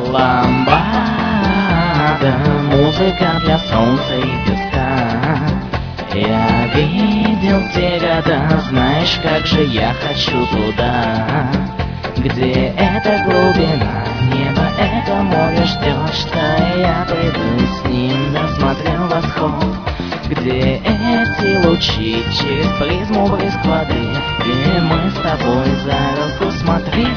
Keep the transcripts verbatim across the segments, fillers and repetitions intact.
ламбада, музыка для солнца и песка. Я видел те года, знаешь, как же я хочу туда, где эта глубина, небо это море ждет, что я приду с ним, досмотрел восход. Где эти лучи через призму брызг воды, где мы с тобой за руку смотрели.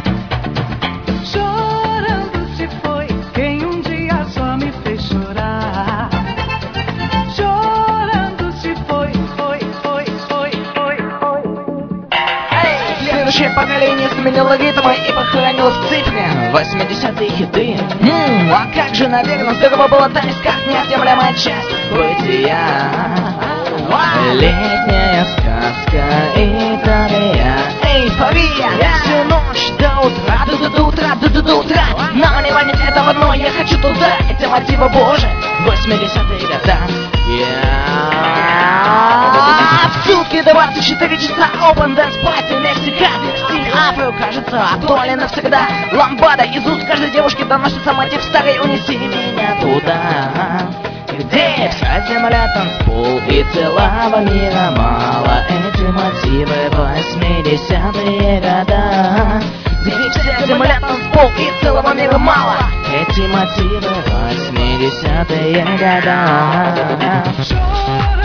Chorando se foi quem um dia só me fez chorar. Chorando se foi, foi, foi, foi, foi, foi. Следующее поколение сменило ритмы и похоронило в цифре восьмидесятые хиты. М-м, а как же, наверное, здорово было таять, как неотъемлемая часть бытия. Летняя сказка, Италия, эйфория. Всю ночь до утра, до, до, до утра, до, до, до утра. Но не манит этого одно, я хочу туда. Эти мотивы, боже, восьмидесятые года. В сутки двадцать четыре часа Open Dance Party Мексика. Стиль афро, кажется, актуален навсегда. Ламбада из уст каждой девушки доносится мотив старый. Унеси меня туда, где вся земля танцпол и целого мира мало. Эти мотивы восьмидесятые года, где вся земля танцпол и целого мира мало. Эти мотивы восьмидесятые года.